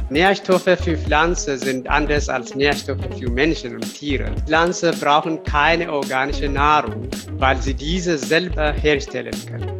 Nährstoffe für Pflanzen sind anders als Nährstoffe für Menschen und Tiere. Pflanzen brauchen keine organische Nahrung, weil sie diese selber herstellen können.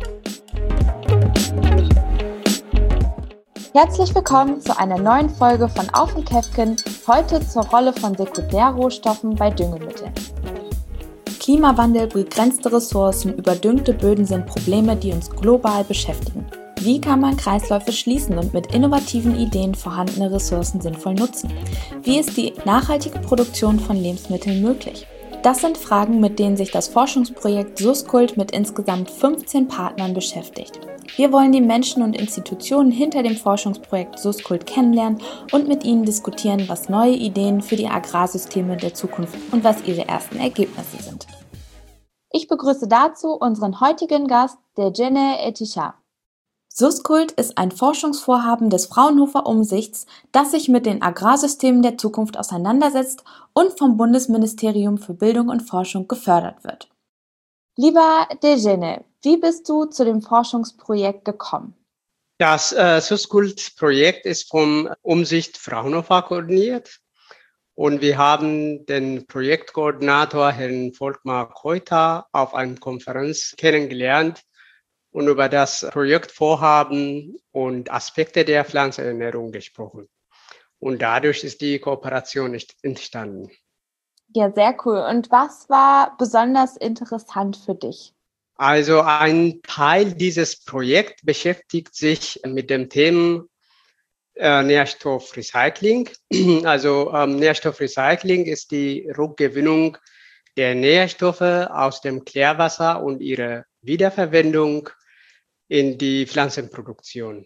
Herzlich willkommen zu einer neuen Folge von Auf und Käfken, heute zur Rolle von Sekundärrohstoffen bei Düngemitteln. Klimawandel, begrenzte Ressourcen, überdüngte Böden sind Probleme, die uns global beschäftigen. Wie kann man Kreisläufe schließen und mit innovativen Ideen vorhandene Ressourcen sinnvoll nutzen? Wie ist die nachhaltige Produktion von Lebensmitteln möglich? Das sind Fragen, mit denen sich das Forschungsprojekt SUSCULT mit insgesamt 15 Partnern beschäftigt. Wir wollen die Menschen und Institutionen hinter dem Forschungsprojekt SUSCULT kennenlernen und mit ihnen diskutieren, was neue Ideen für die Agrarsysteme der Zukunft und was ihre ersten Ergebnisse sind. Ich begrüße dazu unseren heutigen Gast, Dejene Etisha. SUSCULT ist ein Forschungsvorhaben des Fraunhofer Umsichts, das sich mit den Agrarsystemen der Zukunft auseinandersetzt und vom Bundesministerium für Bildung und Forschung gefördert wird. Lieber Dejene, wie bist du zu dem Forschungsprojekt gekommen? Das SUSCULT-Projekt ist vom Umsicht Fraunhofer koordiniert und wir haben den Projektkoordinator, Herrn Volkmar Keuter, auf einer Konferenz kennengelernt und über das Projektvorhaben und Aspekte der Pflanzenernährung gesprochen. Und dadurch ist die Kooperation entstanden. Ja, sehr cool. Und was war besonders interessant für dich? Also ein Teil dieses Projekts beschäftigt sich mit dem Thema Nährstoffrecycling. Also Nährstoffrecycling ist die Rückgewinnung der Nährstoffe aus dem Klärwasser und ihre Wiederverwendung in die Pflanzenproduktion.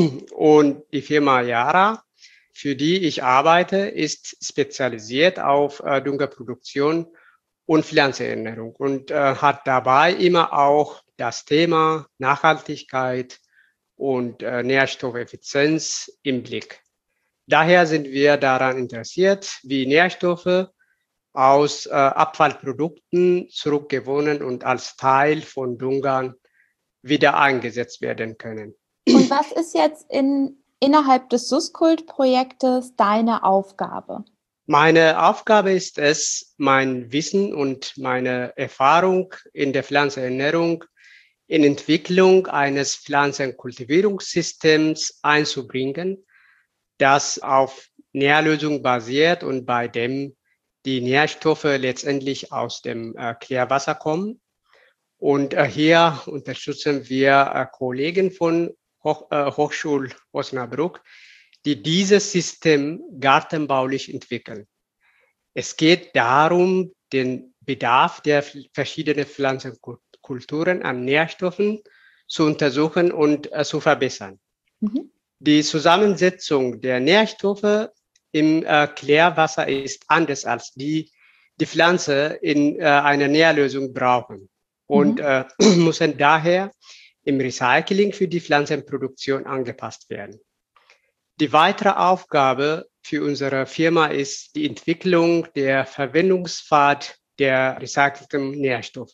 Und die Firma Yara, für die ich arbeite, ist spezialisiert auf Düngerproduktion und Pflanzenernährung und hat dabei immer auch das Thema Nachhaltigkeit und Nährstoffeffizienz im Blick. Daher sind wir daran interessiert, wie Nährstoffe aus Abfallprodukten zurückgewonnen und als Teil von Düngern wieder eingesetzt werden können. Und was ist jetzt innerhalb des SUSCULT-Projektes deine Aufgabe? Meine Aufgabe ist es, mein Wissen und meine Erfahrung in der Pflanzenernährung in Entwicklung eines Pflanzenkultivierungssystems einzubringen, das auf Nährlösung basiert und bei dem die Nährstoffe letztendlich aus dem Klärwasser kommen. Und hier unterstützen wir Kollegen von Hochschule Osnabrück, die dieses System gartenbaulich entwickeln. Es geht darum, den Bedarf der verschiedenen Pflanzenkulturen an Nährstoffen zu untersuchen und zu verbessern. Mhm. Die Zusammensetzung der Nährstoffe im Klärwasser ist anders als die Pflanzen in einer Nährlösung brauchen und müssen daher im Recycling für die Pflanzenproduktion angepasst werden. Die weitere Aufgabe für unsere Firma ist die Entwicklung der Verwendungspfad der recycelten Nährstoffe.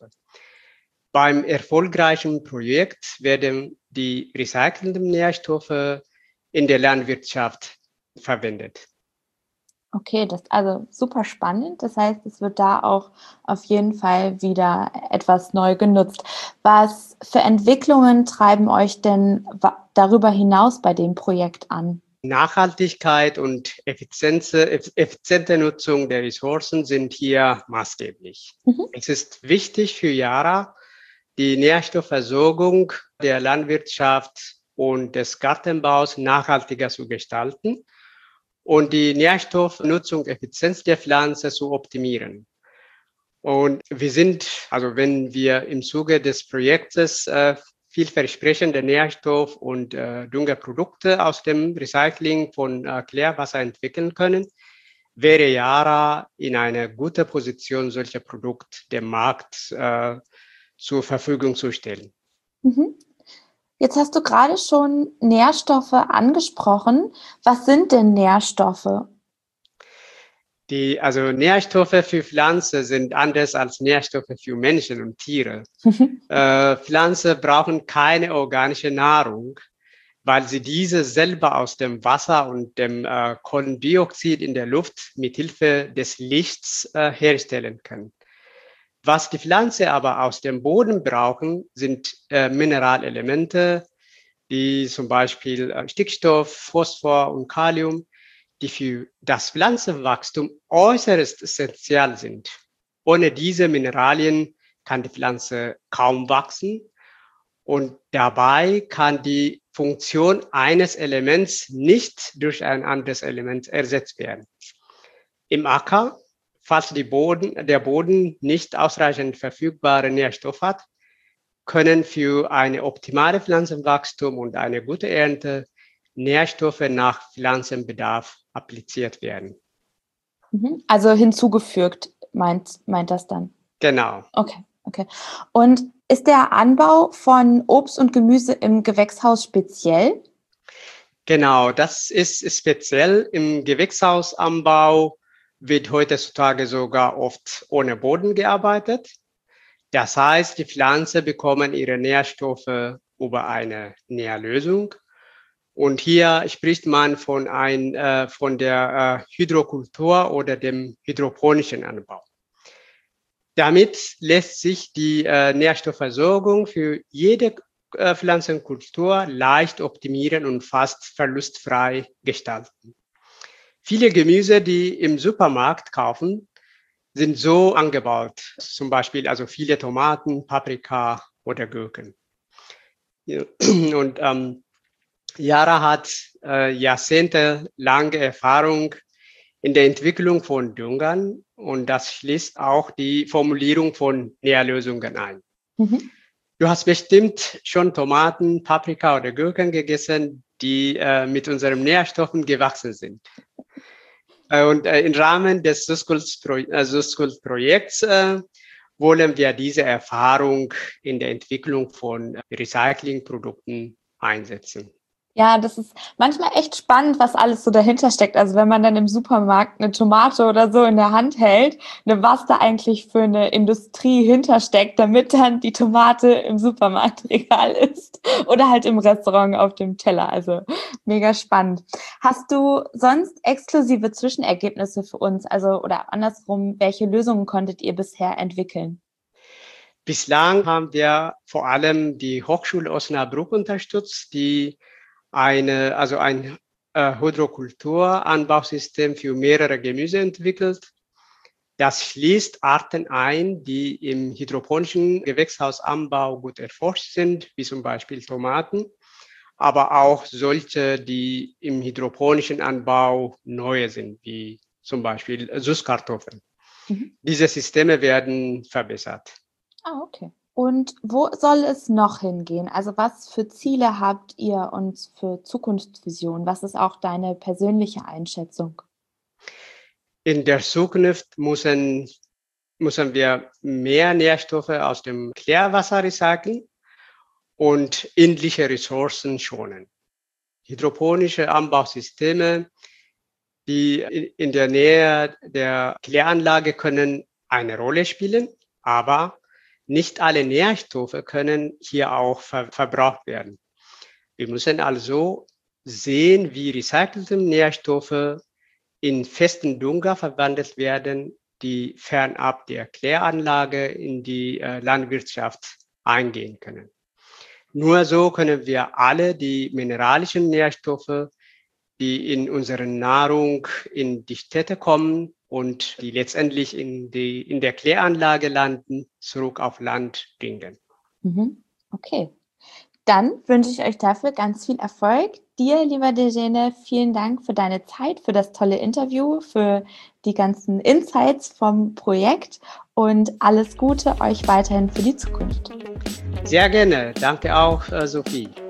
Beim erfolgreichen Projekt werden die recycelten Nährstoffe in der Landwirtschaft verwendet. Okay, das ist also super spannend. Das heißt, es wird da auch auf jeden Fall wieder etwas neu genutzt. Was für Entwicklungen treiben euch denn darüber hinaus bei dem Projekt an? Nachhaltigkeit und effiziente Nutzung der Ressourcen sind hier maßgeblich. Es ist wichtig für Yara, die Nährstoffversorgung der Landwirtschaft und des Gartenbaus nachhaltiger zu gestalten und die Nährstoffnutzung, Effizienz der Pflanze zu optimieren. Und wenn wir im Zuge des Projektes vielversprechende Nährstoff- und Düngerprodukte aus dem Recycling von Klärwasser entwickeln können, wäre Yara in einer guten Position, solche Produkte dem Markt zur Verfügung zu stellen. Jetzt hast du gerade schon Nährstoffe angesprochen. Was sind denn Nährstoffe? Nährstoffe für Pflanzen sind anders als Nährstoffe für Menschen und Tiere. Pflanzen brauchen keine organische Nahrung, weil sie diese selber aus dem Wasser und dem Kohlendioxid in der Luft mit Hilfe des Lichts herstellen können. Was die Pflanze aber aus dem Boden brauchen, sind Mineralelemente, wie zum Beispiel Stickstoff, Phosphor und Kalium, die für das Pflanzenwachstum äußerst essentiell sind. Ohne diese Mineralien kann die Pflanze kaum wachsen und dabei kann die Funktion eines Elements nicht durch ein anderes Element ersetzt werden. Im Acker, falls der Boden nicht ausreichend verfügbare Nährstoffe hat, können für eine optimale Pflanzenwachstum und eine gute Ernte Nährstoffe nach Pflanzenbedarf appliziert werden. Also hinzugefügt, meint das dann? Genau. Okay. Und ist der Anbau von Obst und Gemüse im Gewächshaus speziell? Genau, das ist speziell. Im Gewächshausanbau wird heutzutage sogar oft ohne Boden gearbeitet. Das heißt, die Pflanzen bekommen ihre Nährstoffe über eine Nährlösung. Und hier spricht man von der Hydrokultur oder dem hydroponischen Anbau. Damit lässt sich die Nährstoffversorgung für jede Pflanzenkultur leicht optimieren und fast verlustfrei gestalten. Viele Gemüse, die im Supermarkt kaufen, sind so angebaut, zum Beispiel also viele Tomaten, Paprika oder Gurken. Und Yara hat jahrzehntelange Erfahrung in der Entwicklung von Düngern und das schließt auch die Formulierung von Nährlösungen ein. Du hast bestimmt schon Tomaten, Paprika oder Gurken gegessen, die mit unseren Nährstoffen gewachsen sind. Und im Rahmen des Suskult-Projekts wollen wir diese Erfahrung in der Entwicklung von Recyclingprodukten einsetzen. Ja, das ist manchmal echt spannend, was alles so dahinter steckt. Also wenn man dann im Supermarkt eine Tomate oder so in der Hand hält, was da eigentlich für eine Industrie hintersteckt, damit dann die Tomate im Supermarktregal ist oder halt im Restaurant auf dem Teller. Also mega spannend. Hast du sonst exklusive Zwischenergebnisse für uns? Also oder andersrum, welche Lösungen konntet ihr bisher entwickeln? Bislang haben wir vor allem die Hochschule Osnabrück unterstützt, die ein Hydrokulturanbausystem für mehrere Gemüse entwickelt. Das schließt Arten ein, die im hydroponischen Gewächshausanbau gut erforscht sind, wie zum Beispiel Tomaten, aber auch solche, die im hydroponischen Anbau neue sind, wie zum Beispiel Süßkartoffeln. Diese Systeme werden verbessert. Okay. Und wo soll es noch hingehen? Also was für Ziele habt ihr und für Zukunftsvisionen? Was ist auch deine persönliche Einschätzung? In der Zukunft müssen wir mehr Nährstoffe aus dem Klärwasser recyceln und endliche Ressourcen schonen. Hydroponische Anbausysteme, die in der Nähe der Kläranlage können eine Rolle spielen, aber nicht alle Nährstoffe können hier auch verbraucht werden. Wir müssen also sehen, wie recycelte Nährstoffe in festen Dünger verwandelt werden, die fernab der Kläranlage in die Landwirtschaft eingehen können. Nur so können wir alle die mineralischen Nährstoffe, die in unsere Nahrung in die Städte kommen und die letztendlich in der Kläranlage landen, zurück auf Land bringen. Okay, dann wünsche ich euch dafür ganz viel Erfolg. Dir, lieber Dejene, vielen Dank für deine Zeit, für das tolle Interview, für die ganzen Insights vom Projekt und alles Gute euch weiterhin für die Zukunft. Sehr gerne. Danke auch, Sophie.